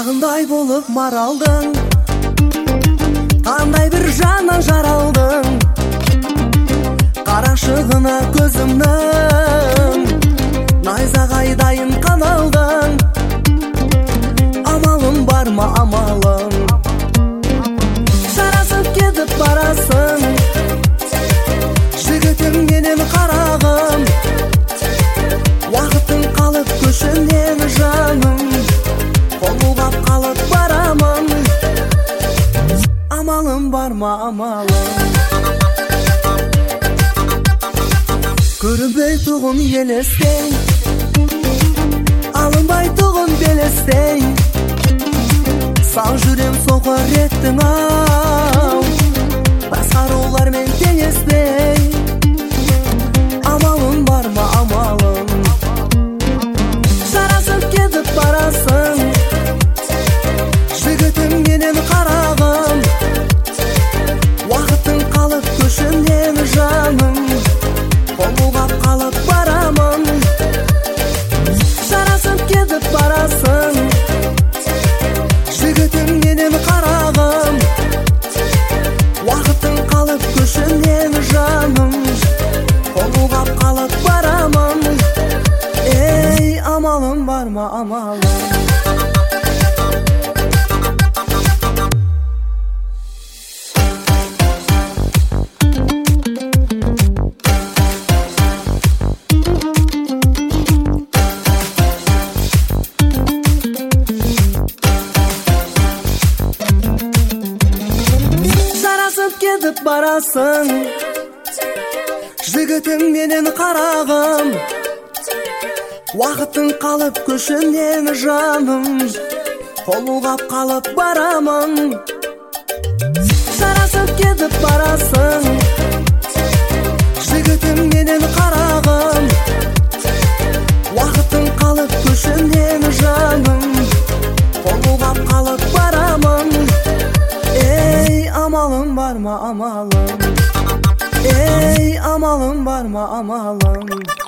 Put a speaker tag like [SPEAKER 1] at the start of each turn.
[SPEAKER 1] Дағындай болып маралдың, қандай бір жаннан жаралдың. Қарашығына көзімнің, найзағайдайын қаналдың. Амалым бар ма амалым, жарасып кетіп барасың. Жігітім менен қарағым, уақытың қалып көшінен жаным. Қолғап қалып барамын, амалым бар ма амалым. Көрінбей тұғын елестей, алынбай тұғын белестей. Сау жүрем соқыр еттің ау, басқарулармен теңеспей. Амалым бар ма амалым, жарасып кетіп барасың. Жігітім менен қарағым, уақытың қалып көшімнен жаным. Қолғап қалып барамын, жарасып кетіп барасың. Жігітім менен қарағым, уақытың қалып көшімнен жаным. Қолғап қалып барамын, ей амалым бар ма амалым. Кетіп барасың, жігітім менен қарағым, уақытың қалып көшімнен жаным. Қолғап қалып барамын, жарасып кетіп барасың. Жігітім менен қарағым, уақытың қалып көшімнен жаным. Қолғап қалып барамын, ей амалым бар ма амалым, ей амалым бар ма амалым.